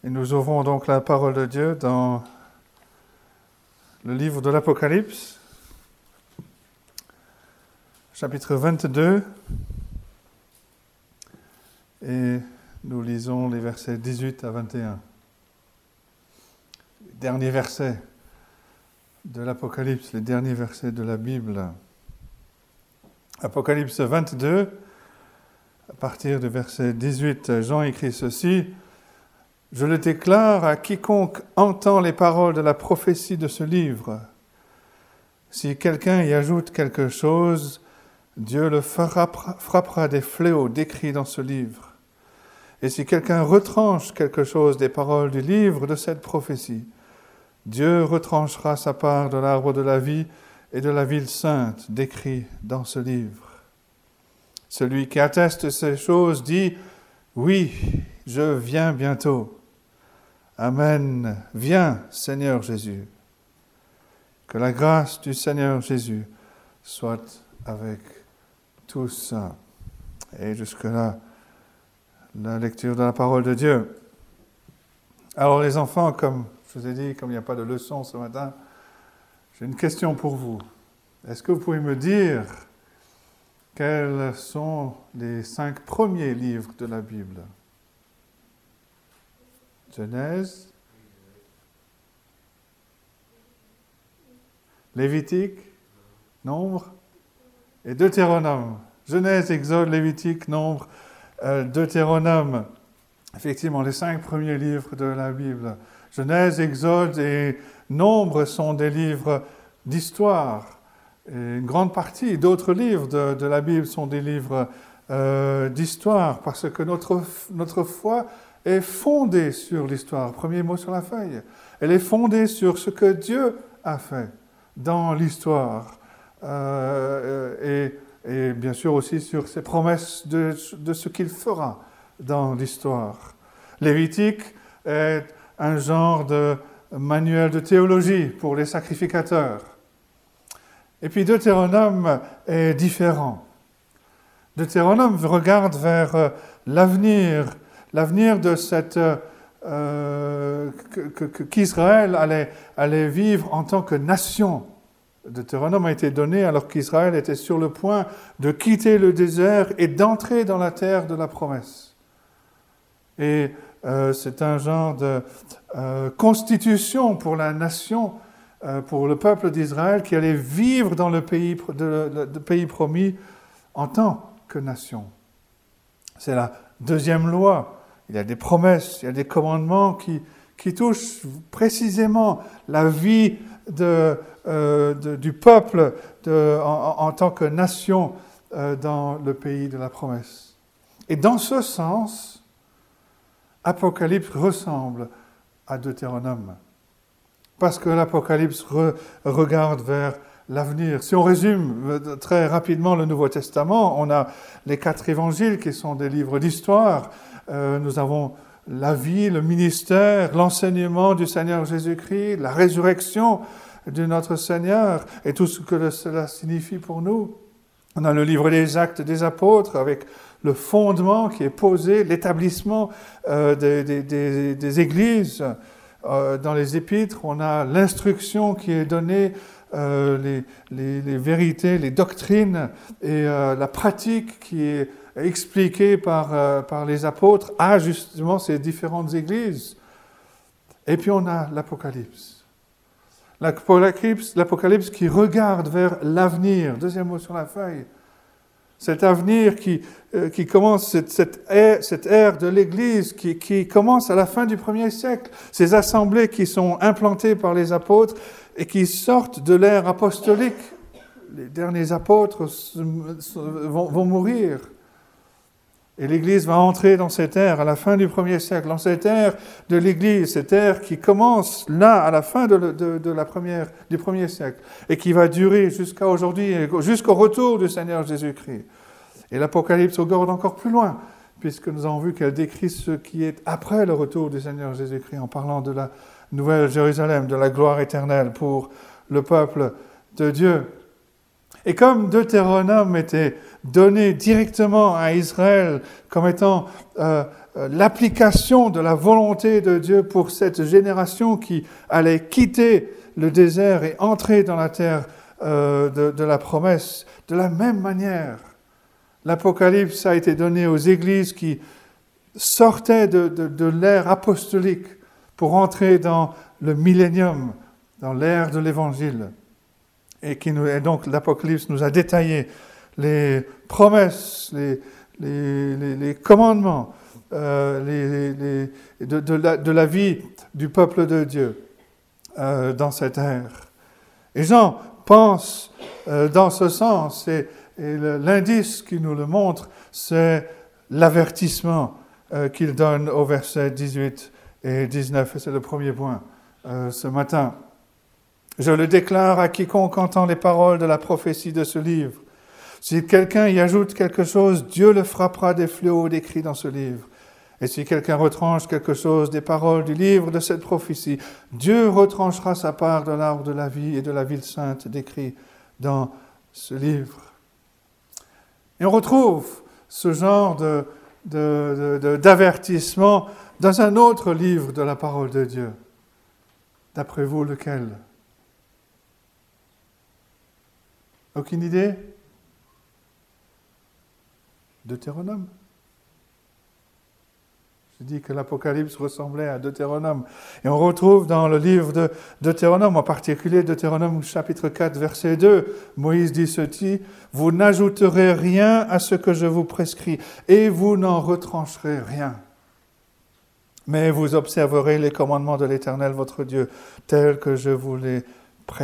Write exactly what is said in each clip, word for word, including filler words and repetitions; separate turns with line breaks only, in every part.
Et nous ouvrons donc la parole de Dieu dans le livre de l'Apocalypse, chapitre vingt-deux, et nous lisons les versets dix-huit à vingt et un. Les derniers versets de l'Apocalypse, les derniers versets de la Bible. Apocalypse vingt-deux, à partir du verset dix-huit, Jean écrit ceci: « Je le déclare à quiconque entend les paroles de la prophétie de ce livre. Si quelqu'un y ajoute quelque chose, Dieu le frappera, frappera des fléaux décrits dans ce livre. Et si quelqu'un retranche quelque chose des paroles du livre de cette prophétie, Dieu retranchera sa part de l'arbre de la vie et de la ville sainte décrits dans ce livre. Celui qui atteste ces choses dit, oui, je viens bientôt. Amen. Viens, Seigneur Jésus. Que la grâce du Seigneur Jésus soit avec tous. » Et jusque-là, la lecture de la parole de Dieu. Alors les enfants, comme je vous ai dit, comme il n'y a pas de leçon ce matin, j'ai une question pour vous. Est-ce que vous pouvez me dire quels sont les cinq premiers livres de la Bible? Genèse, Lévitique, Nombre et Deutéronome. Genèse, Exode, Lévitique, Nombre, euh, Deutéronome. Effectivement, les cinq premiers livres de la Bible. Genèse, Exode et Nombre sont des livres d'histoire. Et une grande partie d'autres livres de, de la Bible sont des livres euh, d'histoire, parce que notre, notre foi est fondée sur l'histoire. Premier mot sur la feuille. Elle est fondée sur ce que Dieu a fait dans l'histoire. Euh, et, et bien sûr aussi sur ses promesses de, de ce qu'il fera dans l'histoire. Lévitique est un genre de manuel de théologie pour les sacrificateurs. Et puis Deutéronome est différent. Deutéronome regarde vers l'avenir, l'avenir de cette euh, que, que, qu'Israël allait, allait vivre en tant que nation. Deutéronome a été donné alors qu'Israël était sur le point de quitter le désert et d'entrer dans la terre de la promesse. Et euh, c'est un genre de euh, constitution pour la nation, euh, pour le peuple d'Israël qui allait vivre dans le pays, de, de, de pays promis en tant que nation. C'est la deuxième loi. Il y a des promesses, il y a des commandements qui, qui touchent précisément la vie de, euh, de, du peuple de, en, en tant que nation euh, dans le pays de la promesse. Et dans ce sens, Apocalypse ressemble à Deutéronome. Parce que l'Apocalypse re, regarde vers l'avenir. Si on résume très rapidement le Nouveau Testament, on a les quatre évangiles qui sont des livres d'histoire. Euh, nous avons la vie, le ministère, l'enseignement du Seigneur Jésus-Christ, la résurrection de notre Seigneur et tout ce que cela signifie pour nous. On a le livre des Actes des Apôtres avec le fondement qui est posé, l'établissement euh, des, des, des, des églises. Euh, dans les épîtres, on a l'instruction qui est donnée, euh, les, les, les vérités, les doctrines et euh, la pratique qui est expliquée par, euh, par les apôtres à justement ces différentes églises. Et puis on a l'Apocalypse. L'Apocalypse, l'Apocalypse qui regarde vers l'avenir. Deuxième mot sur la feuille. Cet avenir qui, euh, qui commence, cette, cette, ère, cette ère de l'Église qui, qui commence à la fin du premier siècle. Ces assemblées qui sont implantées par les apôtres et qui sortent de l'ère apostolique. Les derniers apôtres vont, vont mourir. Et l'Église va entrer dans cette ère à la fin du premier siècle, dans cette ère de l'Église, cette ère qui commence là, à la fin de, de, de la première, du premier siècle, et qui va durer jusqu'à aujourd'hui, jusqu'au retour du Seigneur Jésus-Christ. Et l'Apocalypse regarde encore plus loin, puisque nous avons vu qu'elle décrit ce qui est après le retour du Seigneur Jésus-Christ, en parlant de la nouvelle Jérusalem, de la gloire éternelle pour le peuple de Dieu. Et comme Deutéronome était donné directement à Israël comme étant euh, euh, l'application de la volonté de Dieu pour cette génération qui allait quitter le désert et entrer dans la terre euh, de, de la promesse. De la même manière, l'Apocalypse a été donné aux églises qui sortaient de, de, de l'ère apostolique pour entrer dans le millénium, dans l'ère de l'Évangile. Et, qui nous, et donc l'Apocalypse nous a détaillé les promesses, les, les, les, les commandements euh, les, les, de, de, la, de la vie du peuple de Dieu euh, dans cette ère. Et Jean pense euh, dans ce sens, et, et le, l'indice qui nous le montre, c'est l'avertissement euh, qu'il donne au verset dix-huit et dix-neuf. Et c'est le premier point euh, ce matin. Je le déclare à quiconque entend les paroles de la prophétie de ce livre. Si quelqu'un y ajoute quelque chose, Dieu le frappera des fléaux décrits dans ce livre. Et si quelqu'un retranche quelque chose des paroles du livre de cette prophétie, Dieu retranchera sa part de l'arbre de la vie et de la ville sainte décrit dans ce livre. Et on retrouve ce genre de, de, de, de, d'avertissement dans un autre livre de la parole de Dieu. D'après vous, lequel ? Aucune idée ? Deutéronome. Je dis que l'Apocalypse ressemblait à Deutéronome. Et on retrouve dans le livre de Deutéronome, en particulier Deutéronome chapitre quatre, verset deux, Moïse dit ceci, « Vous n'ajouterez rien à ce que je vous prescris, et vous n'en retrancherez rien. Mais vous observerez les commandements de l'Éternel votre Dieu, tels que je vous les prescris. »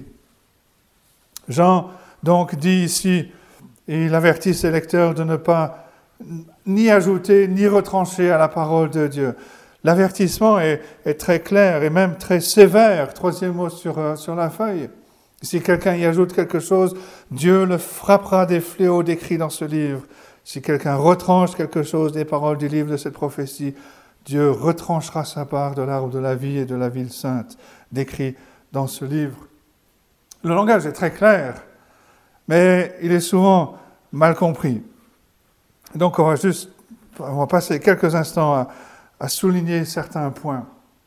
Jean donc dit ici, et il avertit ses lecteurs de ne pas ni ajouter ni retrancher à la parole de Dieu. L'avertissement est, est très clair et même très sévère, troisième mot sur, euh, sur la feuille. Si quelqu'un y ajoute quelque chose, Dieu le frappera des fléaux décrits dans ce livre. Si quelqu'un retranche quelque chose des paroles du livre de cette prophétie, Dieu retranchera sa part de l'arbre de la vie et de la ville sainte décrit dans ce livre. Le langage est très clair, mais il est souvent mal compris. Donc on va juste, on va passer quelques instants à, à souligner certains points.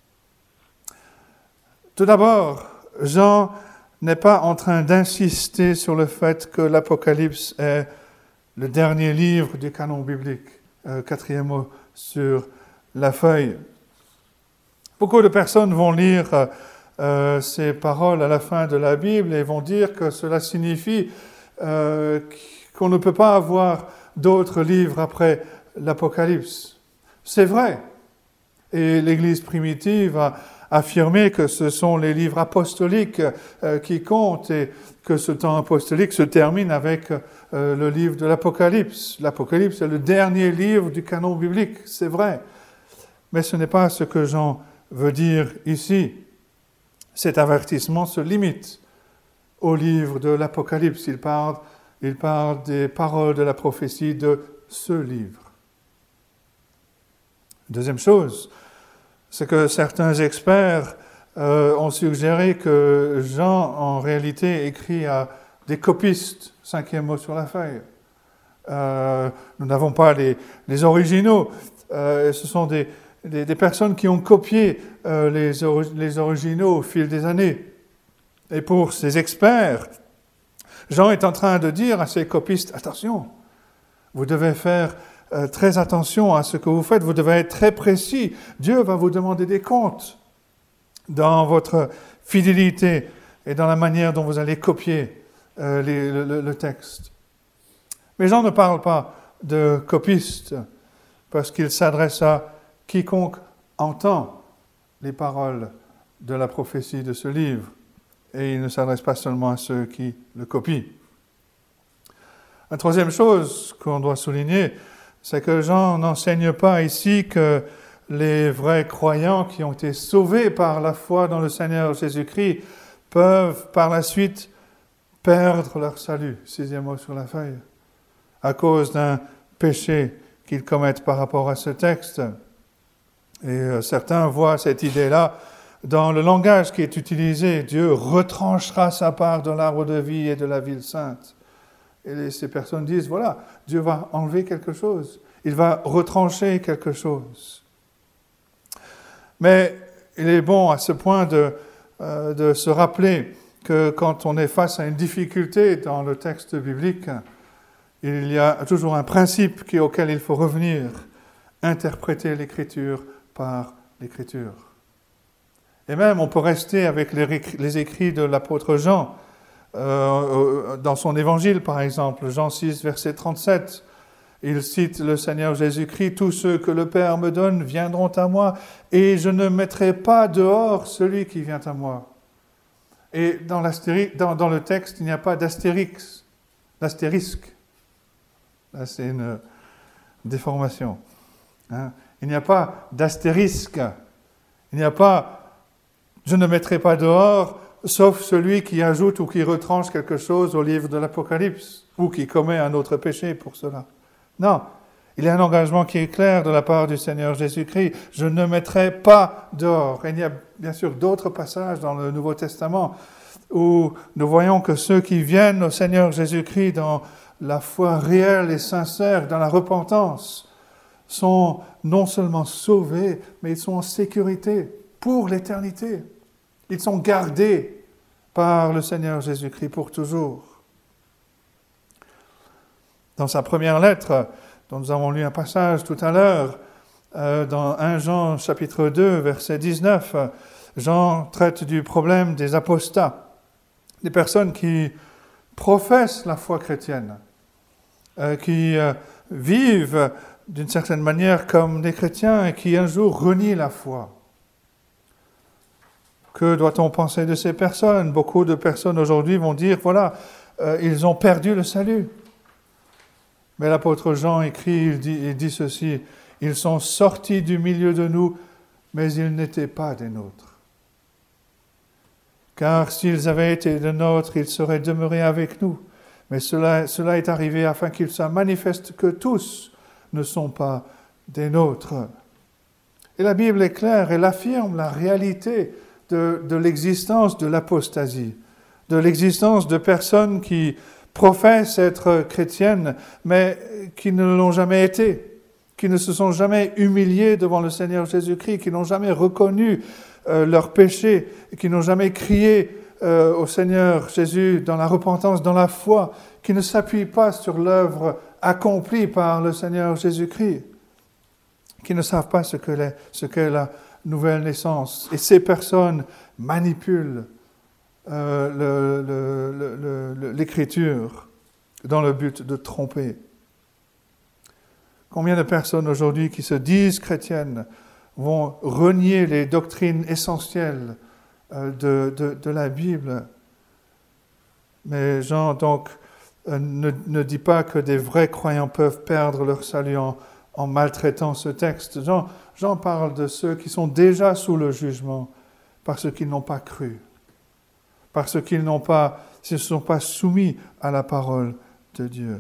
Tout d'abord, Jean n'est pas en train d'insister sur le fait que l'Apocalypse est le dernier livre du canon biblique, euh, quatrième mot sur la feuille. Beaucoup de personnes vont lire euh, euh, ces paroles à la fin de la Bible et vont dire que cela signifie euh, qu'on ne peut pas avoir d'autres livres après l'Apocalypse. C'est vrai. Et l'Église primitive a affirmé que ce sont les livres apostoliques euh, qui comptent et que ce temps apostolique se termine avec euh, le livre de l'Apocalypse. L'Apocalypse est le dernier livre du canon biblique, c'est vrai. Mais ce n'est pas ce que Jean veut dire ici. Cet avertissement se limite au livre de l'Apocalypse. Il parle, il parle des paroles de la prophétie de ce livre. Deuxième chose, c'est que certains experts euh, ont suggéré que Jean, en réalité, écrit à des copistes, cinquième mot sur la feuille. Euh, nous n'avons pas les, les originaux. Euh, ce sont des, des, des personnes qui ont copié euh, les, ori- les originaux au fil des années. Et pour ces experts, Jean est en train de dire à ces copistes, attention, vous devez faire euh, très attention à ce que vous faites, vous devez être très précis. Dieu va vous demander des comptes dans votre fidélité et dans la manière dont vous allez copier euh, les, le, le texte. Mais Jean ne parle pas de copistes parce qu'il s'adresse à quiconque entend les paroles de la prophétie de ce livre. Et il ne s'adresse pas seulement à ceux qui le copient. La troisième chose qu'on doit souligner, c'est que Jean n'enseigne pas ici que les vrais croyants qui ont été sauvés par la foi dans le Seigneur Jésus-Christ peuvent par la suite perdre leur salut, sixième mot sur la feuille, à cause d'un péché qu'ils commettent par rapport à ce texte. Et euh, certains voient cette idée-là dans le langage qui est utilisé. Dieu retranchera sa part de l'arbre de vie et de la ville sainte. Et les, ces personnes disent, voilà, Dieu va enlever quelque chose. il va retrancher quelque chose. Mais il est bon à ce point de, euh, de se rappeler que quand on est face à une difficulté dans le texte biblique, il y a toujours un principe qui, auquel il faut revenir, interpréter l'Écriture par l'Écriture. Et même, on peut rester avec les, les écrits de l'apôtre Jean, euh, dans son évangile par exemple, Jean six, verset trente-sept. Il cite le Seigneur Jésus-Christ, « Tous ceux que le Père me donne viendront à moi, et je ne mettrai pas dehors celui qui vient à moi. » Et dans, dans, dans le texte, il n'y a pas d'astérix, d'astérisque. Là, c'est une déformation. Hein? Il n'y a pas d'astérisque. Il n'y a pas « je ne mettrai pas dehors », sauf celui qui ajoute ou qui retranche quelque chose au livre de l'Apocalypse, ou qui commet un autre péché pour cela. Non, il y a un engagement qui est clair de la part du Seigneur Jésus-Christ. « Je ne mettrai pas dehors ». Et il y a bien sûr d'autres passages dans le Nouveau Testament où nous voyons que ceux qui viennent au Seigneur Jésus-Christ dans la foi réelle et sincère, dans la repentance, sont non seulement sauvés, mais ils sont en sécurité pour l'éternité. Ils sont gardés par le Seigneur Jésus-Christ pour toujours. Dans sa première lettre, dont nous avons lu un passage tout à l'heure, euh, dans premier Jean chapitre deux, verset dix-neuf, Jean traite du problème des apostats, des personnes qui professent la foi chrétienne, euh, qui euh, vivent d'une certaine manière comme des chrétiens et qui un jour renient la foi. Que doit-on penser de ces personnes? Beaucoup de personnes aujourd'hui vont dire, voilà, euh, ils ont perdu le salut. Mais l'apôtre Jean écrit, il dit, il dit ceci, « Ils sont sortis du milieu de nous, mais ils n'étaient pas des nôtres. Car s'ils avaient été des nôtres, ils seraient demeurés avec nous. Mais cela, cela est arrivé afin qu'il soit manifeste que tous ne sont pas des nôtres. » Et la Bible est claire, elle affirme la réalité de, de l'existence de l'apostasie, de l'existence de personnes qui professent être chrétiennes, mais qui ne l'ont jamais été, qui ne se sont jamais humiliées devant le Seigneur Jésus-Christ, qui n'ont jamais reconnu euh, leurs péchés, qui n'ont jamais crié euh, au Seigneur Jésus dans la repentance, dans la foi, qui ne s'appuient pas sur l'œuvre accomplie par le Seigneur Jésus-Christ, qui ne savent pas ce que l'est, ce qu'est la nouvelle naissance. Et ces personnes manipulent Euh, le, le, le, le, l'écriture dans le but de tromper. Combien de personnes aujourd'hui qui se disent chrétiennes vont renier les doctrines essentielles euh, de, de, de la Bible? Mais Jean donc euh, ne, ne dit pas que des vrais croyants peuvent perdre leur salut en, en maltraitant ce texte. Jean, Jean parle de ceux qui sont déjà sous le jugement parce qu'ils n'ont pas cru, parce qu'ils n'ont pas, ne se sont pas soumis à la parole de Dieu.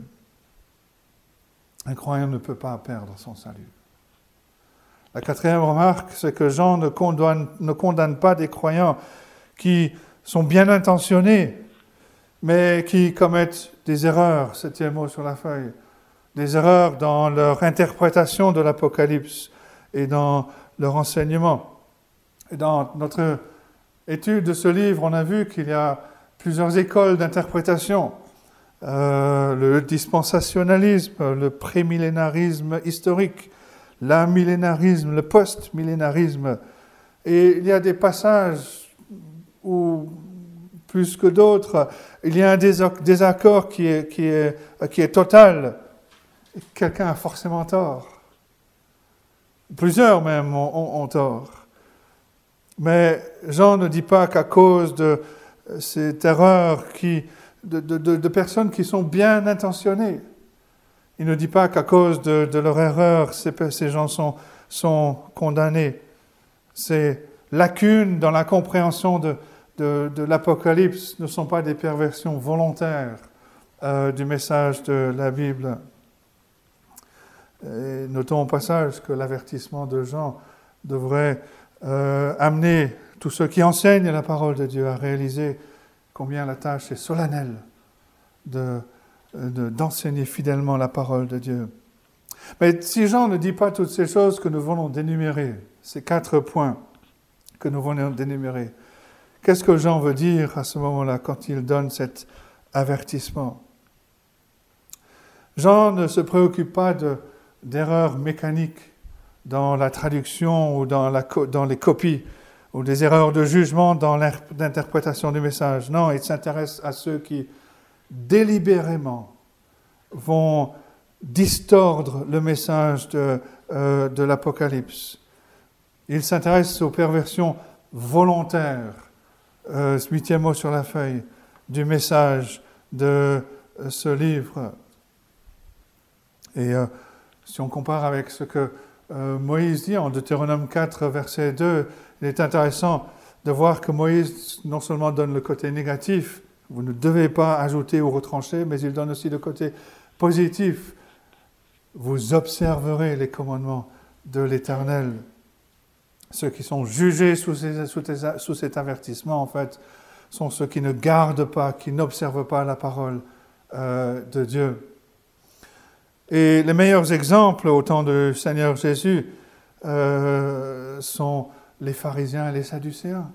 Un croyant ne peut pas perdre son salut. La quatrième remarque, c'est que Jean ne condamne, ne condamne pas des croyants qui sont bien intentionnés, mais qui commettent des erreurs, septième mot sur la feuille, des erreurs dans leur interprétation de l'Apocalypse et dans leur enseignement. Et dans notre étude de ce livre, on a vu qu'il y a plusieurs écoles d'interprétation. Euh, le dispensationalisme, le prémillénarisme historique, l'amillénarisme, le post-millénarisme. Et il y a des passages où, plus que d'autres, il y a un désaccord qui est, qui est, qui est total. Quelqu'un a forcément tort. Plusieurs même ont, ont, ont tort. Mais Jean ne dit pas qu'à cause de cette erreur qui, de, de, de, de personnes qui sont bien intentionnées, il ne dit pas qu'à cause de, de leur erreur, ces, ces gens sont, sont condamnés. Ces lacunes dans la compréhension de, de, de l'Apocalypse ne sont pas des perversions volontaires euh, du message de la Bible. Et notons au passage que l'avertissement de Jean devrait Euh, amener tous ceux qui enseignent la parole de Dieu à réaliser combien la tâche est solennelle de, de, d'enseigner fidèlement la parole de Dieu. Mais si Jean ne dit pas toutes ces choses que nous venons d'énumérer, ces quatre points que nous venons d'énumérer, qu'est-ce que Jean veut dire à ce moment-là quand il donne cet avertissement? Jean ne se préoccupe pas de, d'erreurs mécaniques dans la traduction ou dans, la, dans les copies, ou des erreurs de jugement dans l'interprétation du message. Non, il s'intéresse à ceux qui délibérément vont distordre le message de, euh, de l'Apocalypse. Il s'intéresse aux perversions volontaires, euh, huitième mot sur la feuille, du message de euh, ce livre. Et euh, si on compare avec ce que euh, Moïse dit en Deutéronome quatre, verset deux, il est intéressant de voir que Moïse non seulement donne le côté négatif, vous ne devez pas ajouter ou retrancher, mais il donne aussi le côté positif. Vous observerez les commandements de l'Éternel. Ceux qui sont jugés sous, ces, sous, tes, sous cet avertissement, en fait, sont ceux qui ne gardent pas, qui n'observent pas la parole euh, de Dieu. Et les meilleurs exemples au temps du Seigneur Jésus euh, sont les pharisiens et les sadducéens.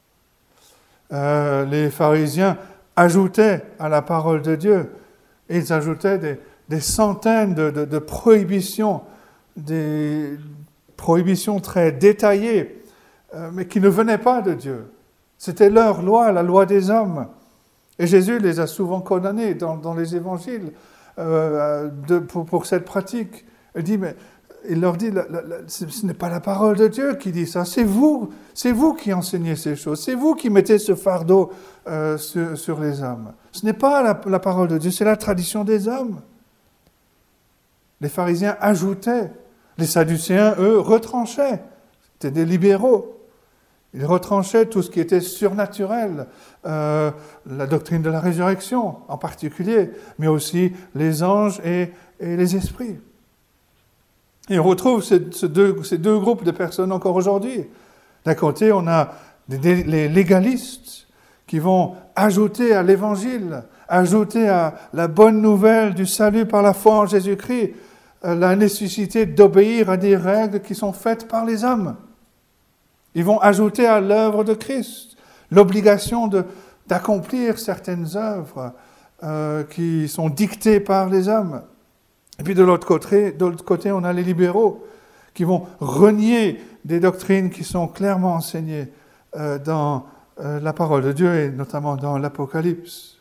Euh, les pharisiens ajoutaient à la parole de Dieu, ils ajoutaient des, des centaines de, de, de prohibitions, des prohibitions très détaillées, euh, mais qui ne venaient pas de Dieu. C'était leur loi, la loi des hommes. Et Jésus les a souvent condamnés dans, dans les évangiles euh, de, pour, pour cette pratique. Il dit, mais il leur dit, la, la, la, ce n'est pas la parole de Dieu qui dit ça, c'est vous, c'est vous qui enseignez ces choses, c'est vous qui mettez ce fardeau euh, sur, sur les hommes. Ce n'est pas la, la parole de Dieu, c'est la tradition des hommes. Les pharisiens ajoutaient, les sadducéens, eux, retranchaient. C'était des libéraux. Ils retranchaient tout ce qui était surnaturel, euh, la doctrine de la résurrection en particulier, mais aussi les anges et, et les esprits. Et on retrouve ces, ces, deux, ces deux groupes de personnes encore aujourd'hui. D'un côté, on a des, les légalistes qui vont ajouter à l'évangile, ajouter à la bonne nouvelle du salut par la foi en Jésus-Christ, euh, la nécessité d'obéir à des règles qui sont faites par les hommes. Ils vont ajouter à l'œuvre de Christ l'obligation de, d'accomplir certaines œuvres euh, qui sont dictées par les hommes. Et puis de l'autre côté, de l'autre côté, on a les libéraux qui vont renier des doctrines qui sont clairement enseignées euh, dans euh, la parole de Dieu et notamment dans l'Apocalypse.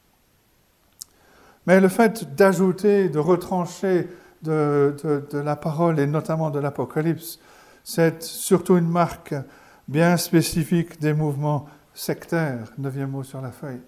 Mais le fait d'ajouter, de retrancher de, de, de la parole et notamment de l'Apocalypse, c'est surtout une marque bien spécifique des mouvements sectaires, neuvième mot sur la feuille.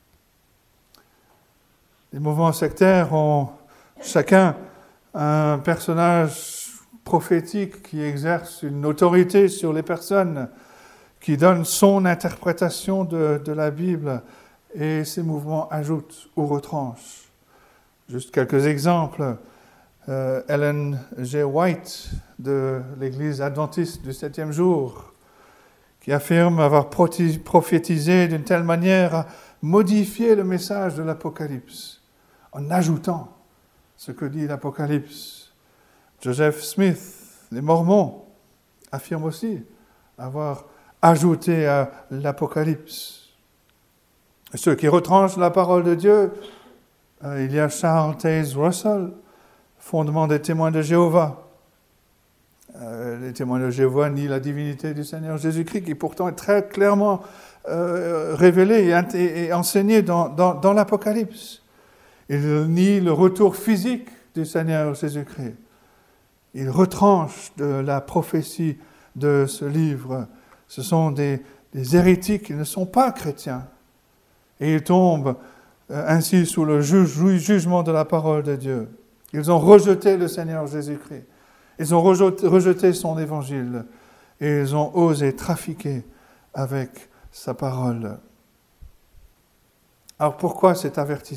Les mouvements sectaires ont chacun un personnage prophétique qui exerce une autorité sur les personnes, qui donne son interprétation de, de la Bible, et ces mouvements ajoutent ou retranchent. Juste quelques exemples. Euh, Ellen G. White de l'Église adventiste du septième jour, qui affirme avoir prophétisé d'une telle manière à modifier le message de l'Apocalypse, en ajoutant ce que dit l'Apocalypse. Joseph Smith, les Mormons, affirment aussi avoir ajouté à l'Apocalypse. Et ceux qui retranchent la parole de Dieu, euh, il y a Charles Taze Russell, fondement des témoins de Jéhovah. Euh, les témoins de Jéhovah nient la divinité du Seigneur Jésus-Christ, qui pourtant est très clairement euh, révélée et, et, et enseignée dans, dans, dans l'Apocalypse. Ils nient le retour physique du Seigneur Jésus-Christ. Ils retranchent de la prophétie de ce livre. Ce sont des, des hérétiques, ils ne sont pas chrétiens. Et ils tombent euh, ainsi sous le juge, jugement de la parole de Dieu. Ils ont rejeté le Seigneur Jésus-Christ. Ils ont rejeté, rejeté son évangile. Et ils ont osé trafiquer avec sa parole. Alors pourquoi cet avertissement ?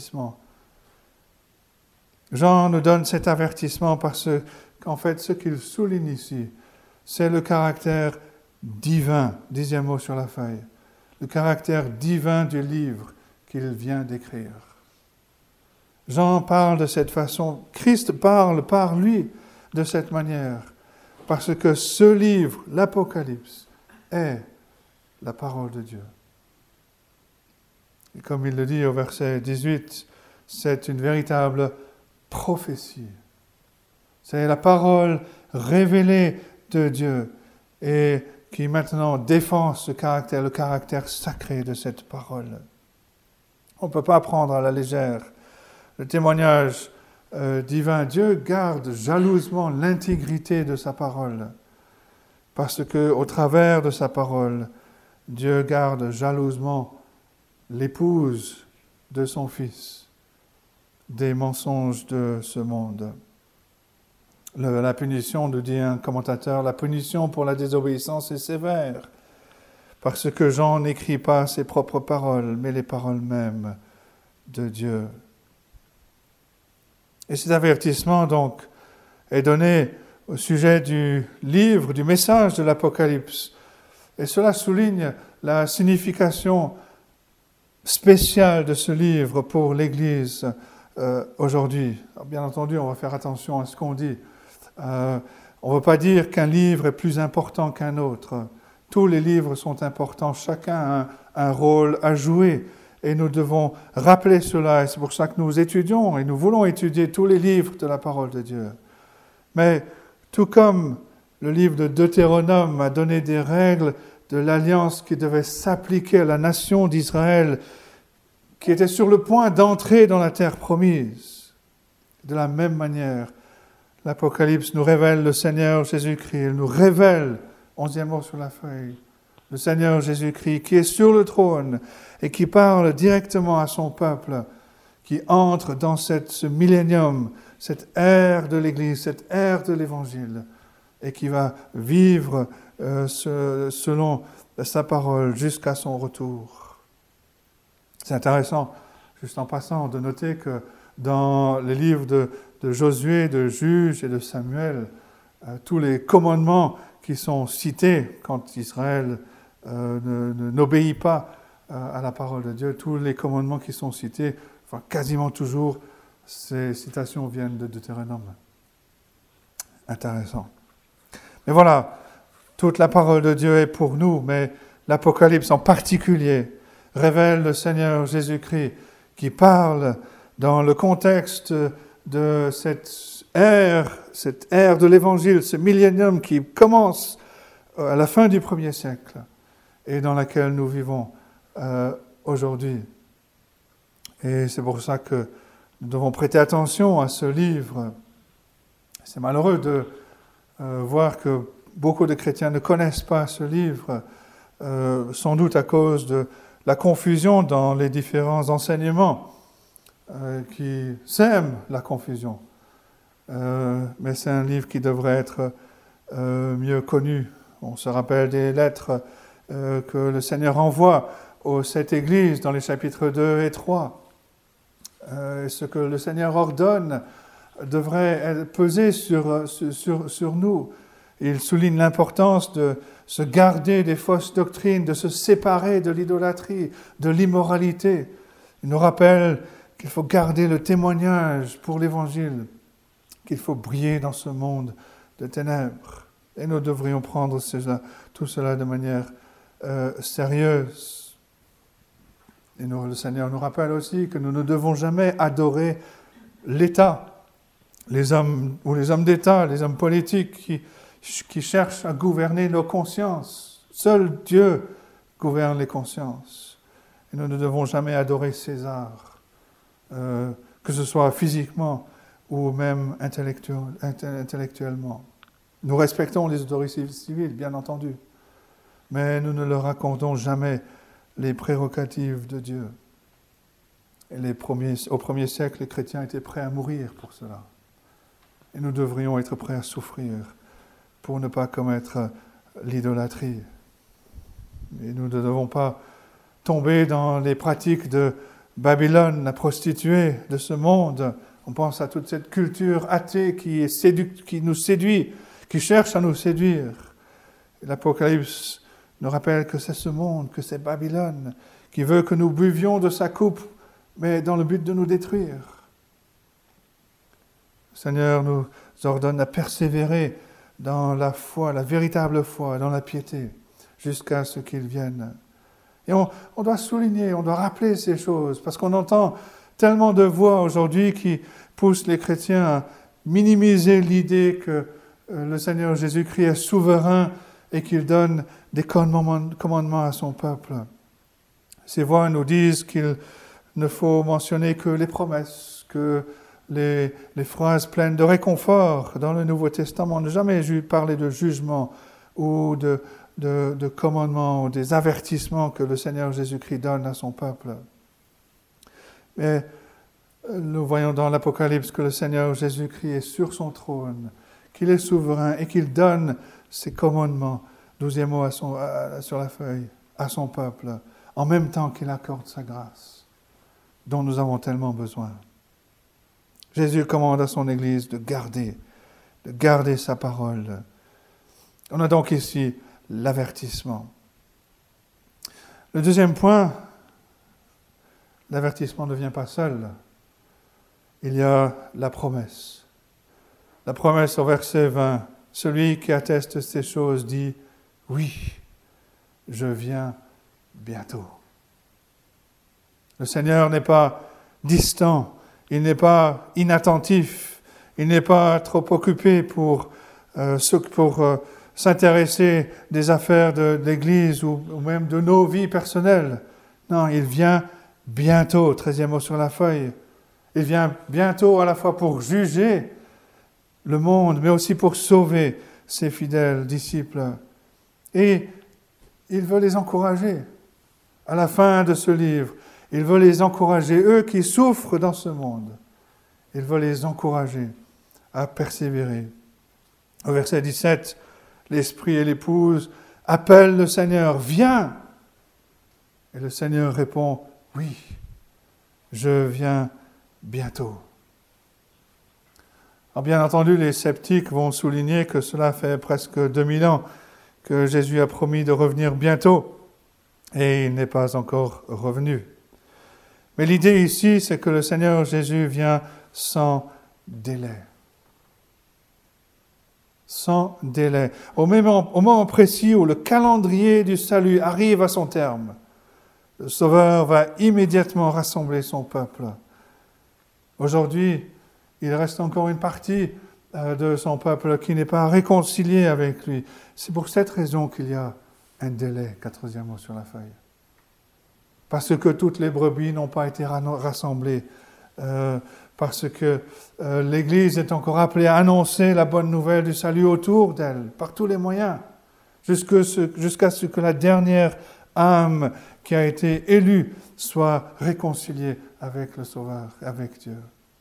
Jean nous donne cet avertissement parce qu'en fait, ce qu'il souligne ici, c'est le caractère divin, dixième mot sur la feuille, le caractère divin du livre qu'il vient d'écrire. Jean parle de cette façon, Christ parle par lui de cette manière, parce que ce livre, l'Apocalypse, est la parole de Dieu. Et comme il le dit au verset dix-huit, c'est une véritable prophétie. C'est la parole révélée de Dieu et qui maintenant défend ce caractère, le caractère sacré de cette parole. On ne peut pas prendre à la légère le témoignage euh, divin. Dieu garde jalousement l'intégrité de sa parole, parce qu'au travers de sa parole, Dieu garde jalousement l'épouse de son Fils des mensonges de ce monde. Le, la punition, nous dit un commentateur, la punition pour la désobéissance est sévère, parce que Jean n'écrit pas ses propres paroles, mais les paroles mêmes de Dieu. Et cet avertissement, donc, est donné au sujet du livre, du message de l'Apocalypse. Et cela souligne la signification spéciale de ce livre pour l'Église euh, aujourd'hui. Alors, bien entendu, on va faire attention à ce qu'on dit. Euh, on ne veut pas dire qu'un livre est plus important qu'un autre. Tous les livres sont importants, chacun a un, un rôle à jouer. Et nous devons rappeler cela, et c'est pour ça que nous étudions, et nous voulons étudier tous les livres de la parole de Dieu. Mais tout comme le livre de Deutéronome a donné des règles de l'alliance qui devait s'appliquer à la nation d'Israël, qui était sur le point d'entrer dans la terre promise, de la même manière, l'Apocalypse nous révèle le Seigneur Jésus-Christ, il nous révèle, onzième mot sur la feuille, le Seigneur Jésus-Christ qui est sur le trône et qui parle directement à son peuple, qui entre dans cette, ce millénium, cette ère de l'Église, cette ère de l'Évangile, et qui va vivre euh, ce, selon sa parole jusqu'à son retour. C'est intéressant, juste en passant, de noter que dans les livres de, de Josué, de Juges et de Samuel, euh, tous les commandements qui sont cités quand Israël euh, ne, ne, n'obéit pas euh, à la parole de Dieu, tous les commandements qui sont cités, enfin quasiment toujours, ces citations viennent de Deutéronome. Intéressant. Mais voilà, toute la parole de Dieu est pour nous, mais l'Apocalypse en particulier révèle le Seigneur Jésus-Christ qui parle dans le contexte de cette ère, cette ère de l'Évangile, ce millénium qui commence à la fin du premier siècle et dans laquelle nous vivons euh, aujourd'hui. Et c'est pour ça que nous devons prêter attention à ce livre. C'est malheureux de euh, voir que beaucoup de chrétiens ne connaissent pas ce livre, euh, sans doute à cause de la confusion dans les différents enseignements euh, qui sèment la confusion. Euh, mais c'est un livre qui devrait être euh, mieux connu. On se rappelle des lettres euh, que le Seigneur envoie aux sept églises dans les chapitres deux et trois. Euh, ce que le Seigneur ordonne devrait peser sur, sur, sur nous. Il souligne l'importance de se garder des fausses doctrines, de se séparer de l'idolâtrie, de l'immoralité. Il nous rappelle qu'il faut garder le témoignage pour l'Évangile, qu'il faut briller dans ce monde de ténèbres. Et nous devrions prendre cela, tout cela de manière euh, sérieuse. Et nous, le Seigneur nous rappelle aussi que nous ne devons jamais adorer l'État, les hommes ou les hommes d'État, les hommes politiques qui, qui cherchent à gouverner nos consciences. Seul Dieu gouverne les consciences. Et nous ne devons jamais adorer César, euh, que ce soit physiquement ou même intellectuel, intellectuellement. Nous respectons les autorités civiles, bien entendu, mais nous ne leur accordons jamais les prérogatives de Dieu. Et les premiers, au premier siècle, les chrétiens étaient prêts à mourir pour cela. Et nous devrions être prêts à souffrir pour ne pas commettre l'idolâtrie. Et nous ne devons pas tomber dans les pratiques de Babylone, la prostituée de ce monde. On pense à toute cette culture athée qui, est sédu- qui nous séduit, qui cherche à nous séduire. Et l'Apocalypse nous rappelle que c'est ce monde, que c'est Babylone, qui veut que nous buvions de sa coupe, mais dans le but de nous détruire. Le Seigneur nous ordonne à persévérer dans la foi, la véritable foi, dans la piété, jusqu'à ce qu'il vienne. Et on, on doit souligner, on doit rappeler ces choses, parce qu'on entend tellement de voix aujourd'hui qui poussent les chrétiens à minimiser l'idée que euh, le Seigneur Jésus-Christ est souverain et qu'il donne des commandements à son peuple. Ces voix nous disent qu'il ne faut mentionner que les promesses, que les, les phrases pleines de réconfort dans le Nouveau Testament. On n'a jamais parlé de jugement ou de, de, de commandements ou des avertissements que le Seigneur Jésus-Christ donne à son peuple. Mais nous voyons dans l'Apocalypse que le Seigneur Jésus-Christ est sur son trône, qu'il est souverain et qu'il donne ses commandements, douzième mot à son, à, sur la feuille, à son peuple, en même temps qu'il accorde sa grâce, dont nous avons tellement besoin. Jésus commande à son Église de garder, de garder sa parole. On a donc ici l'avertissement. Le deuxième point, l'avertissement ne vient pas seul. Il y a la promesse. La promesse au verset vingt. Celui qui atteste ces choses dit « Oui, je viens bientôt ». Le Seigneur n'est pas distant, il n'est pas inattentif, il n'est pas trop occupé pour, euh, pour euh, s'intéresser des affaires de, de l'Église ou, ou même de nos vies personnelles. Non, il vient bientôt, treizième mot sur la feuille. Il vient bientôt à la fois pour juger le monde, mais aussi pour sauver ses fidèles disciples. Et il veut les encourager. À la fin de ce livre, il veut les encourager, eux qui souffrent dans ce monde. Il veut les encourager à persévérer. Au verset dix-sept, l'Esprit et l'Épouse appellent le Seigneur, « Viens !» Et le Seigneur répond, « Oui, je viens bientôt. » Alors, bien entendu, les sceptiques vont souligner que cela fait presque deux mille ans que Jésus a promis de revenir bientôt, et il n'est pas encore revenu. Mais l'idée ici, c'est que le Seigneur Jésus vient sans délai. Sans délai. Au moment, au moment précis où le calendrier du salut arrive à son terme, le Sauveur va immédiatement rassembler son peuple. Aujourd'hui, il reste encore une partie de son peuple qui n'est pas réconcilié avec lui. C'est pour cette raison qu'il y a un délai, quatorzième mot sur la feuille. Parce que toutes les brebis n'ont pas été rassemblées, euh, parce que euh, l'Église est encore appelée à annoncer la bonne nouvelle du salut autour d'elle, par tous les moyens, jusqu'à ce, jusqu'à ce que la dernière âme qui a été élue soit réconciliée avec le Sauveur, avec Dieu.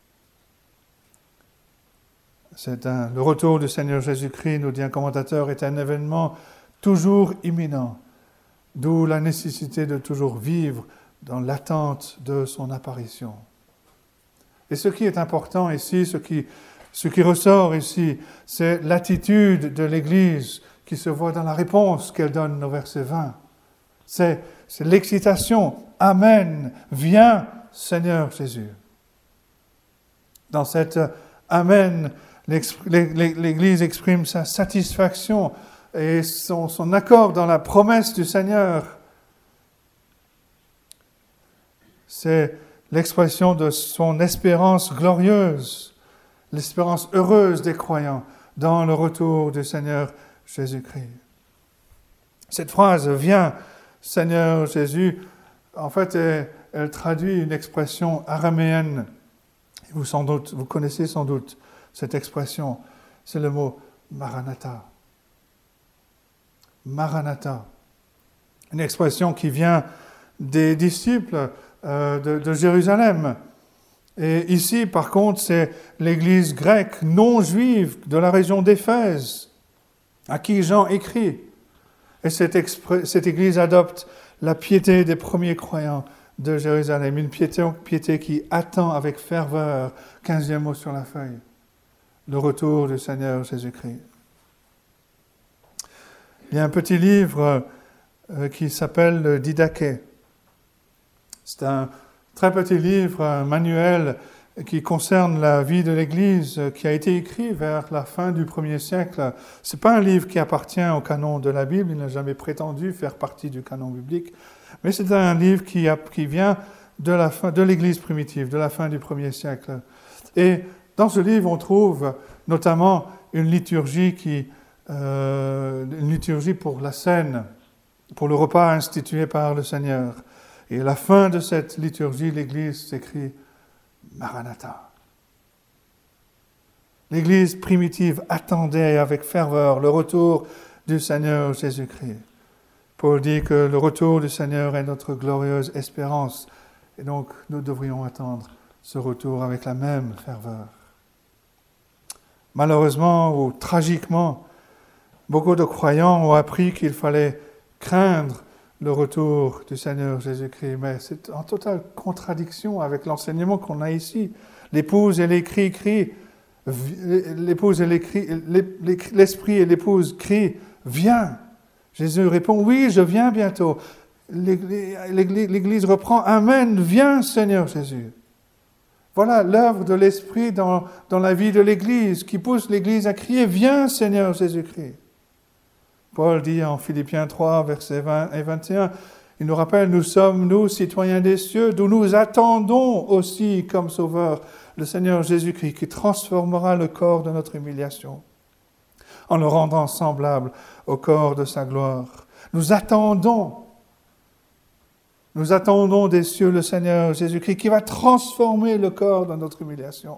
C'est un, le retour du Seigneur Jésus-Christ, nous dit un commentateur, est un événement toujours imminent, d'où la nécessité de toujours vivre dans l'attente de son apparition. Et ce qui est important ici, ce qui, ce qui ressort ici, c'est l'attitude de l'Église qui se voit dans la réponse qu'elle donne au verset vingt. C'est, c'est l'excitation. Amen. Viens, Seigneur Jésus. Dans cette Amen, l'Église exprime sa satisfaction et son, son accord dans la promesse du Seigneur. C'est l'expression de son espérance glorieuse, l'espérance heureuse des croyants dans le retour du Seigneur Jésus-Christ. Cette phrase « Viens, Seigneur Jésus », en fait, elle, elle traduit une expression araméenne. Vous, sans doute, vous connaissez sans doute cette expression, c'est le mot « Maranatha ». Maranatha, une expression qui vient des disciples euh, de, de Jérusalem. Et ici, par contre, c'est l'Église grecque non juive de la région d'Éphèse, à qui Jean écrit. Et cette, expr- cette Église adopte la piété des premiers croyants de Jérusalem, une piété, piété qui attend avec ferveur, quinzième mot sur la feuille, le retour du Seigneur Jésus-Christ. Il y a un petit livre euh, qui s'appelle le Didaché. C'est un très petit livre, un manuel qui concerne la vie de l'Église, qui a été écrit vers la fin du premier siècle. Ce n'est pas un livre qui appartient au canon de la Bible, il n'a jamais prétendu faire partie du canon biblique, mais c'est un livre qui, a, qui vient de la fin de l'Église primitive, de la fin du premier siècle. Et dans ce livre, on trouve notamment une liturgie, qui, euh, une liturgie pour la scène, pour le repas institué par le Seigneur. Et à la fin de cette liturgie, l'Église s'écrie Maranatha. L'Église primitive attendait avec ferveur le retour du Seigneur Jésus-Christ. Paul dit que le retour du Seigneur est notre glorieuse espérance. Et donc, nous devrions attendre ce retour avec la même ferveur. Malheureusement ou tragiquement, beaucoup de croyants ont appris qu'il fallait craindre le retour du Seigneur Jésus-Christ. Mais c'est en totale contradiction avec l'enseignement qu'on a ici. L'épouse et les cris crient, l'épouse et les cris, l'esprit et l'épouse crient, viens. Jésus répond, oui, je viens bientôt. L'Église reprend, amen, viens Seigneur Jésus. Voilà l'œuvre de l'Esprit dans, dans la vie de l'Église, qui pousse l'Église à crier, viens Seigneur Jésus-Christ. Paul dit en Philippiens trois, versets vingt et vingt et un, il nous rappelle, nous sommes, nous, citoyens des cieux, d'où nous attendons aussi comme sauveur le Seigneur Jésus-Christ, qui transformera le corps de notre humiliation, en le rendant semblable au corps de sa gloire. Nous attendons, nous attendons des cieux le Seigneur Jésus-Christ, qui va transformer le corps de notre humiliation.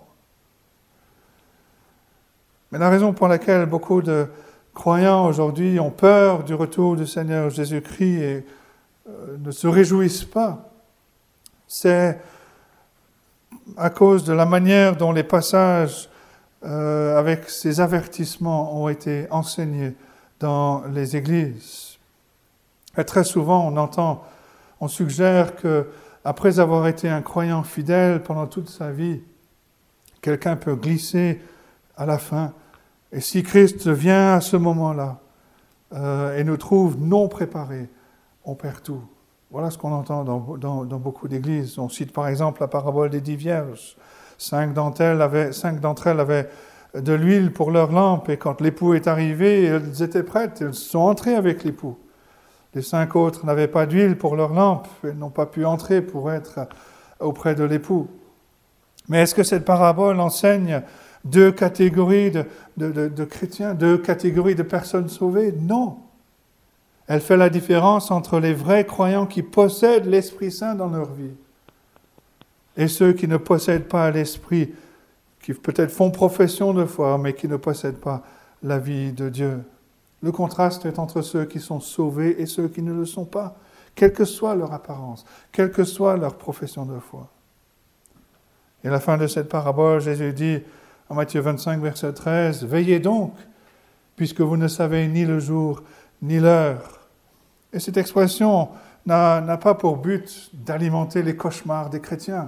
Mais la raison pour laquelle beaucoup de croyants aujourd'hui ont peur du retour du Seigneur Jésus-Christ et euh, ne se réjouissent pas, c'est à cause de la manière dont les passages euh, avec ces avertissements ont été enseignés dans les églises. Et très souvent, on entend, on suggère que après avoir été un croyant fidèle pendant toute sa vie, quelqu'un peut glisser à la fin. Et si Christ vient à ce moment-là euh, et nous trouve non préparés, on perd tout. Voilà ce qu'on entend dans, dans, dans beaucoup d'églises. On cite par exemple la parabole des dix vierges. Cinq d'entre elles avaient, cinq d'entre elles avaient de l'huile pour leur lampe, et quand l'époux est arrivé, elles étaient prêtes, elles sont entrées avec l'époux. Les cinq autres n'avaient pas d'huile pour leur lampe, elles n'ont pas pu entrer pour être auprès de l'époux. Mais est-ce que cette parabole enseigne deux catégories de, de, de, de chrétiens, deux catégories de personnes sauvées? Non. Elle fait la différence entre les vrais croyants qui possèdent l'Esprit Saint dans leur vie et ceux qui ne possèdent pas l'Esprit, qui peut-être font profession de foi, mais qui ne possèdent pas la vie de Dieu. Le contraste est entre ceux qui sont sauvés et ceux qui ne le sont pas, quelle que soit leur apparence, quelle que soit leur profession de foi. Et à la fin de cette parabole, Jésus dit en Matthieu vingt-cinq, verset treize, « Veillez donc, puisque vous ne savez ni le jour ni l'heure. » Et cette expression n'a, n'a pas pour but d'alimenter les cauchemars des chrétiens.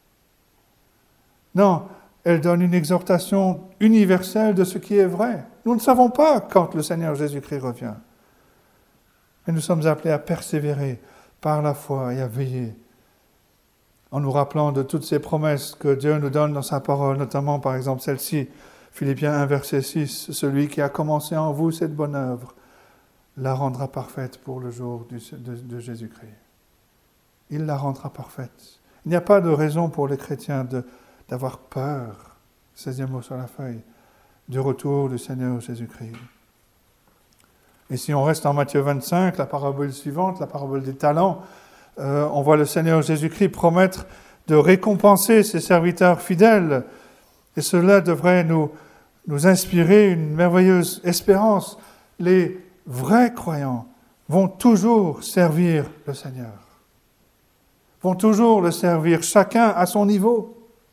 Non, elle donne une exhortation universelle de ce qui est vrai. Nous ne savons pas quand le Seigneur Jésus-Christ revient. Mais nous sommes appelés à persévérer par la foi et à veiller, en nous rappelant de toutes ces promesses que Dieu nous donne dans sa parole, notamment par exemple celle-ci, Philippiens un, verset six, « Celui qui a commencé en vous cette bonne œuvre la rendra parfaite pour le jour du, de, de Jésus-Christ. » Il la rendra parfaite. Il n'y a pas de raison pour les chrétiens de, d'avoir peur, seizième mot sur la feuille, du retour du Seigneur Jésus-Christ. Et si on reste en Matthieu vingt-cinq, la parabole suivante, la parabole des talents, euh, on voit le Seigneur Jésus-Christ promettre de récompenser ses serviteurs fidèles. Et cela devrait nous, nous inspirer une merveilleuse espérance. Les vrais croyants vont toujours servir le Seigneur, vont toujours le servir, chacun à son niveau.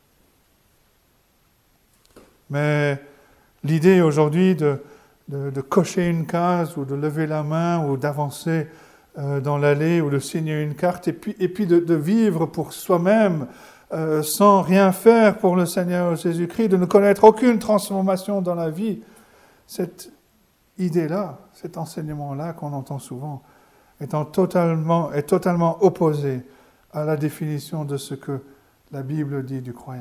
Mais l'idée aujourd'hui de, de, de cocher une case ou de lever la main ou d'avancer euh, dans l'allée ou de signer une carte et puis, et puis de, de vivre pour soi-même euh, sans rien faire pour le Seigneur Jésus-Christ, de ne connaître aucune transformation dans la vie, cette idée-là, cet enseignement-là qu'on entend souvent, étant totalement, est totalement opposé à la définition de ce que la Bible dit du croyant.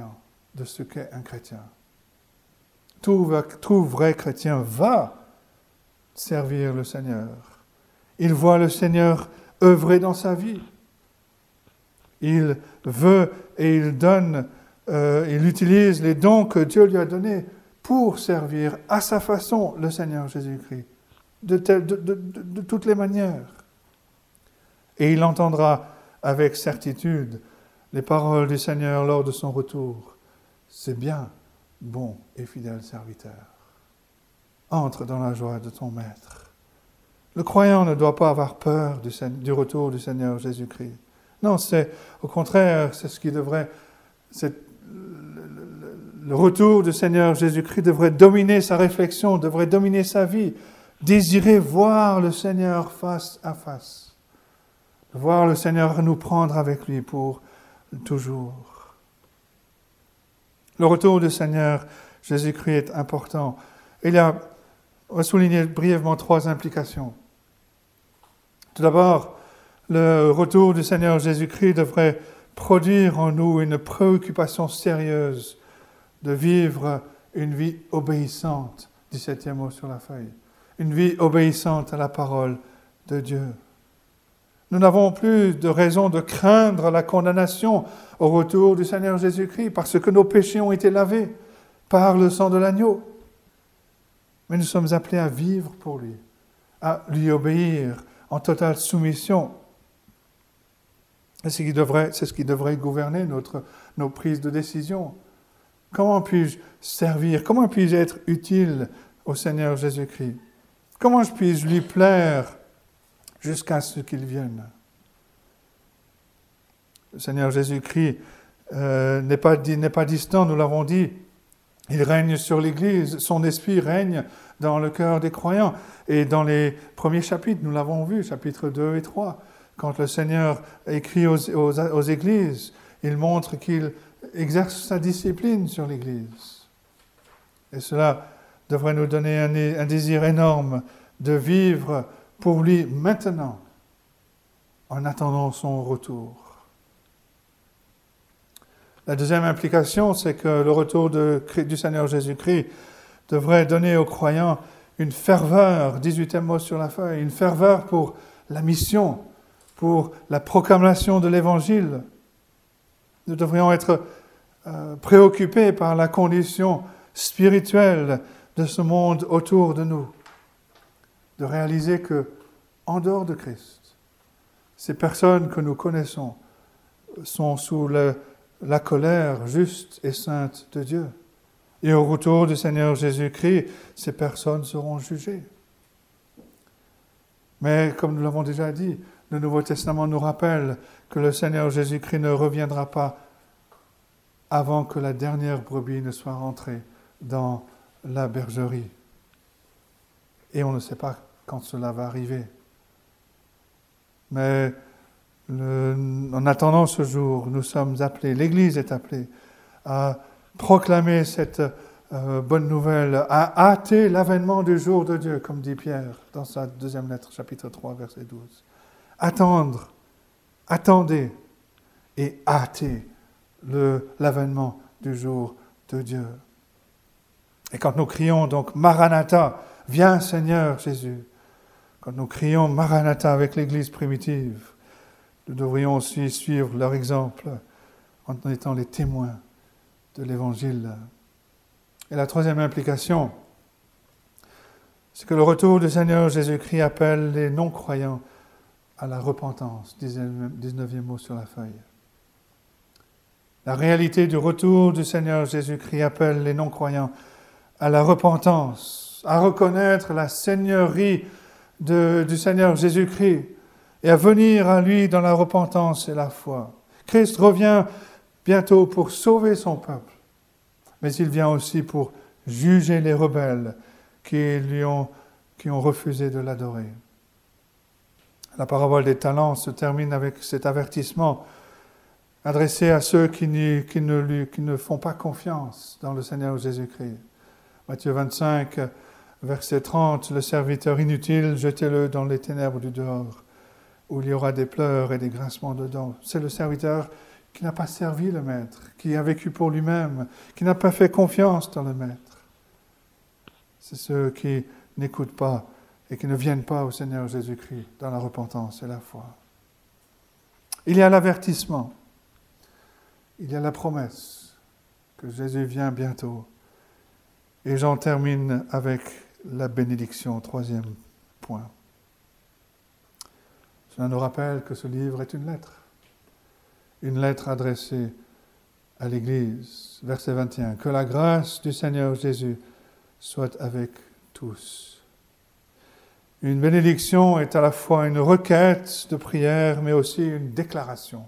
de ce qu'est un chrétien. Tout, tout vrai chrétien va servir le Seigneur. Il voit le Seigneur œuvrer dans sa vie. Il veut et il donne, euh, il utilise les dons que Dieu lui a donnés pour servir à sa façon le Seigneur Jésus-Christ, de, tel, de, de, de, de toutes les manières. Et il entendra avec certitude les paroles du Seigneur lors de son retour. C'est bien, bon et fidèle serviteur. Entre dans la joie de ton Maître. Le croyant ne doit pas avoir peur du, du retour du Seigneur Jésus-Christ. Non, c'est au contraire, c'est ce qui devrait, c'est, le, le, le retour du Seigneur Jésus-Christ devrait dominer sa réflexion, devrait dominer sa vie, désirer voir le Seigneur face à face, voir le Seigneur nous prendre avec lui pour toujours. Le retour du Seigneur Jésus-Christ est important. Il y a, on va souligner brièvement trois implications. Tout d'abord, le retour du Seigneur Jésus-Christ devrait produire en nous une préoccupation sérieuse de vivre une vie obéissante, dix-septième mot sur la feuille, une vie obéissante à la parole de Dieu. Nous n'avons plus de raison de craindre la condamnation au retour du Seigneur Jésus-Christ parce que nos péchés ont été lavés par le sang de l'agneau. Mais nous sommes appelés à vivre pour lui, à lui obéir en totale soumission. C'est ce qui devrait, c'est ce qui devrait gouverner notre, nos prises de décision. Comment puis-je servir? Comment puis-je être utile au Seigneur Jésus-Christ? Comment puis-je lui plaire jusqu'à ce qu'il vienne? Le Seigneur Jésus-Christ euh, n'est pas, n'est pas distant, nous l'avons dit. Il règne sur l'Église, son esprit règne dans le cœur des croyants. Et dans les premiers chapitres, nous l'avons vu, chapitres deux et trois, quand le Seigneur écrit aux, aux, aux églises, il montre qu'il exerce sa discipline sur l'Église. Et cela devrait nous donner un, un désir énorme de vivre pour lui maintenant, en attendant son retour. La deuxième implication, c'est que le retour de, du Seigneur Jésus-Christ devrait donner aux croyants une ferveur, dix-huitième mot sur la feuille, une ferveur pour la mission, pour la proclamation de l'Évangile. Nous devrions être euh, préoccupés par la condition spirituelle de ce monde autour de nous, de réaliser que, en dehors de Christ, ces personnes que nous connaissons sont sous le, la colère juste et sainte de Dieu. Et au retour du Seigneur Jésus-Christ, ces personnes seront jugées. Mais comme nous l'avons déjà dit, le Nouveau Testament nous rappelle que le Seigneur Jésus-Christ ne reviendra pas avant que la dernière brebis ne soit rentrée dans la bergerie. Et on ne sait pas quand cela va arriver. Mais le, en attendant ce jour, nous sommes appelés, l'Église est appelée à proclamer cette euh, bonne nouvelle, à hâter l'avènement du jour de Dieu, comme dit Pierre dans sa deuxième lettre, chapitre trois, verset douze. Attendre, attendez et hâtez le, l'avènement du jour de Dieu. Et quand nous crions donc Maranatha, viens Seigneur Jésus, quand nous crions Maranatha avec l'Église primitive, nous devrions aussi suivre leur exemple en étant les témoins de l'Évangile. Et la troisième implication, c'est que le retour du Seigneur Jésus-Christ appelle les non-croyants à la repentance, dix-neuvième mot sur la feuille. La réalité du retour du Seigneur Jésus-Christ appelle les non-croyants à la repentance, à reconnaître la seigneurie de, du Seigneur Jésus-Christ et à venir à lui dans la repentance et la foi. Christ revient bientôt pour sauver son peuple, mais il vient aussi pour juger les rebelles qui, lui ont, qui ont refusé de l'adorer. La parabole des talents se termine avec cet avertissement adressé à ceux qui, n'y, qui, ne, lui, qui ne font pas confiance dans le Seigneur Jésus-Christ. Matthieu vingt-cinq, verset trente, le serviteur inutile, jetez-le dans les ténèbres du dehors, où il y aura des pleurs et des grincements de dents. C'est le serviteur qui n'a pas servi le Maître, qui a vécu pour lui-même, qui n'a pas fait confiance dans le Maître. C'est ceux qui n'écoutent pas et qui ne viennent pas au Seigneur Jésus-Christ dans la repentance et la foi. Il y a l'avertissement, il y a la promesse que Jésus vient bientôt. Et j'en termine avec la bénédiction, troisième point. Cela nous rappelle que ce livre est une lettre, une lettre adressée à l'Église. Verset vingt et un, que la grâce du Seigneur Jésus soit avec tous. Une bénédiction est à la fois une requête de prière, mais aussi une déclaration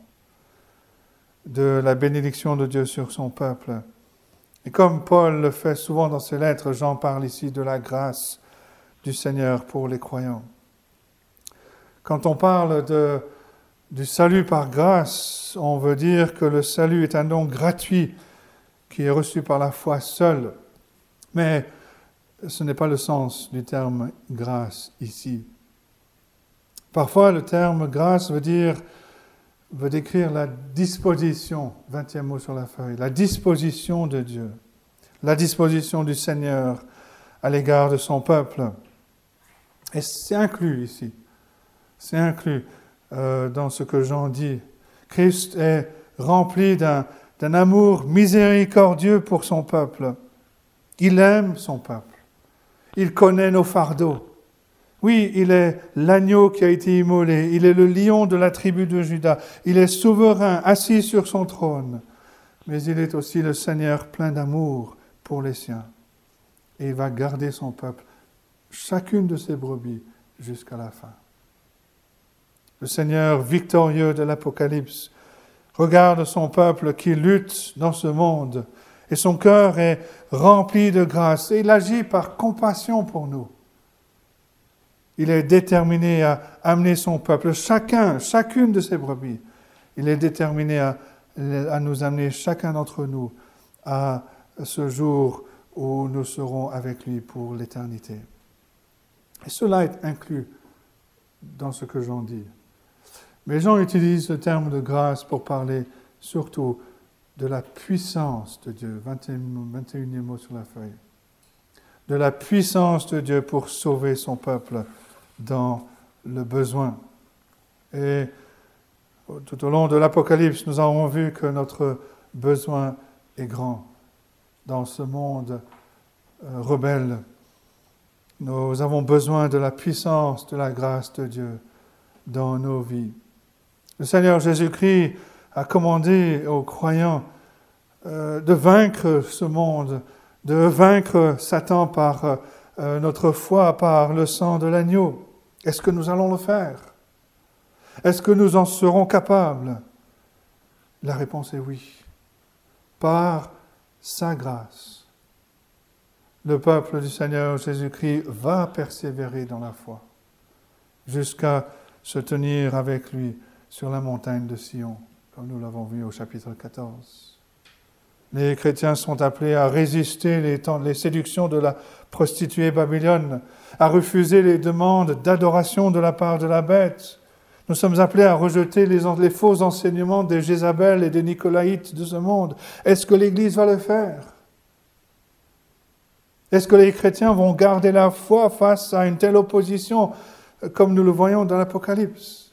de la bénédiction de Dieu sur son peuple. Et comme Paul le fait souvent dans ses lettres, j'en parle ici de la grâce du Seigneur pour les croyants. Quand on parle de, du salut par grâce, on veut dire que le salut est un don gratuit qui est reçu par la foi seule. Mais ce n'est pas le sens du terme grâce ici. Parfois, le terme grâce veut dire, veut décrire la disposition, vingtième mot sur la feuille, la disposition de Dieu, la disposition du Seigneur à l'égard de son peuple. Et c'est inclus ici, c'est inclus euh, dans ce que Jean dit. Christ est rempli d'un, d'un amour miséricordieux pour son peuple. Il aime son peuple. Il connaît nos fardeaux. Oui, il est l'agneau qui a été immolé. Il est le lion de la tribu de Juda. Il est souverain, assis sur son trône. Mais il est aussi le Seigneur plein d'amour pour les siens. Et il va garder son peuple, chacune de ses brebis, jusqu'à la fin. Le Seigneur victorieux de l'Apocalypse regarde son peuple qui lutte dans ce monde. Et son cœur est rempli de grâce. Et il agit par compassion pour nous. Il est déterminé à amener son peuple, chacun, chacune de ses brebis. Il est déterminé à, à nous amener, chacun d'entre nous, à ce jour où nous serons avec lui pour l'éternité. Et cela est inclus dans ce que Jean dit. Mais Jean utilise le terme de grâce pour parler surtout de la puissance de Dieu. vingt et unième mot sur la feuille. De la puissance de Dieu pour sauver son peuple dans le besoin. Et tout au long de l'Apocalypse, nous avons vu que notre besoin est grand. Dans ce monde euh, rebelle, nous avons besoin de la puissance, de la grâce de Dieu dans nos vies. Le Seigneur Jésus-Christ a commandé aux croyants euh, de vaincre ce monde, de vaincre Satan par euh, notre foi, par le sang de l'agneau. Est-ce que nous allons le faire? Est-ce que nous en serons capables? La réponse est oui. Par sa grâce, le peuple du Seigneur Jésus-Christ va persévérer dans la foi jusqu'à se tenir avec lui sur la montagne de Sion, comme nous l'avons vu au chapitre quatorze. Les chrétiens sont appelés à résister les, les séductions de la prostituée Babylone, à refuser les demandes d'adoration de la part de la bête. Nous sommes appelés à rejeter les, les faux enseignements des Jézabel et des Nicolaïtes de ce monde. Est-ce que l'Église va le faire? Est-ce que les chrétiens vont garder la foi face à une telle opposition, comme nous le voyons dans l'Apocalypse?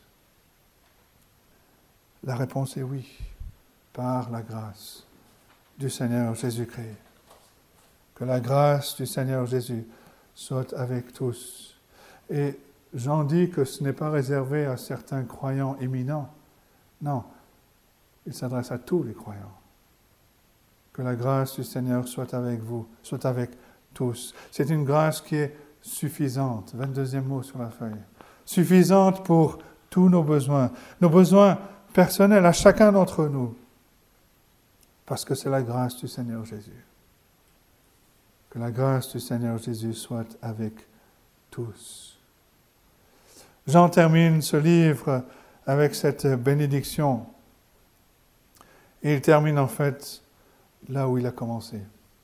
La réponse est oui, par la grâce du Seigneur Jésus-Christ. Que la grâce du Seigneur Jésus soit avec tous. Et Jean dit que ce n'est pas réservé à certains croyants éminents. Non, il s'adresse à tous les croyants. Que la grâce du Seigneur soit avec vous, soit avec tous. C'est une grâce qui est suffisante. vingt-deuxième mot sur la feuille. Suffisante pour tous nos besoins. Nos besoins personnels à chacun d'entre nous. Parce que c'est la grâce du Seigneur Jésus. Que la grâce du Seigneur Jésus soit avec tous. Jean termine ce livre avec cette bénédiction. Et il termine en fait là où il a commencé.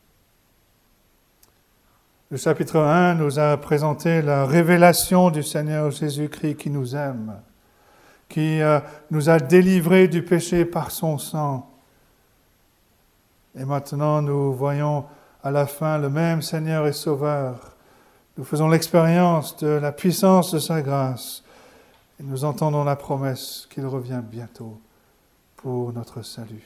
Le chapitre un nous a présenté la révélation du Seigneur Jésus-Christ qui nous aime, qui euh, nous a délivrés du péché par son sang. Et maintenant, nous voyons à la fin le même Seigneur et Sauveur. Nous faisons l'expérience de la puissance de sa grâce. Et nous entendons la promesse qu'il revient bientôt pour notre salut.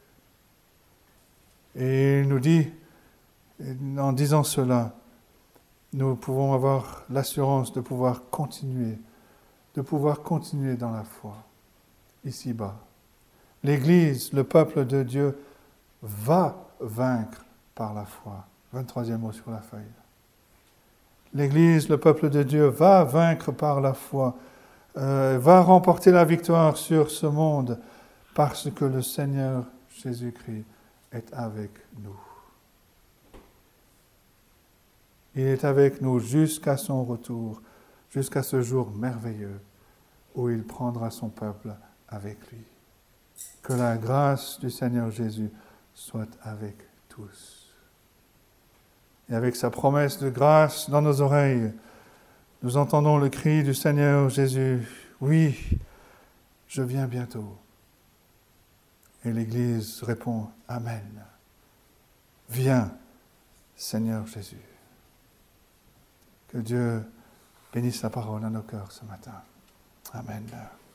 Et il nous dit, en disant cela, nous pouvons avoir l'assurance de pouvoir continuer, de pouvoir continuer dans la foi, ici-bas. L'Église, le peuple de Dieu, va vaincre par la foi. vingt-troisième mot sur la feuille. L'Église, le peuple de Dieu, va vaincre par la foi, euh, va remporter la victoire sur ce monde parce que le Seigneur Jésus-Christ est avec nous. Il est avec nous jusqu'à son retour, jusqu'à ce jour merveilleux où il prendra son peuple avec lui. Que la grâce du Seigneur Jésus soit avec tous. Et avec sa promesse de grâce dans nos oreilles, nous entendons le cri du Seigneur Jésus, « Oui, je viens bientôt. » Et l'Église répond, « Amen. Viens, Seigneur Jésus. » Que Dieu bénisse sa parole à nos cœurs ce matin. Amen.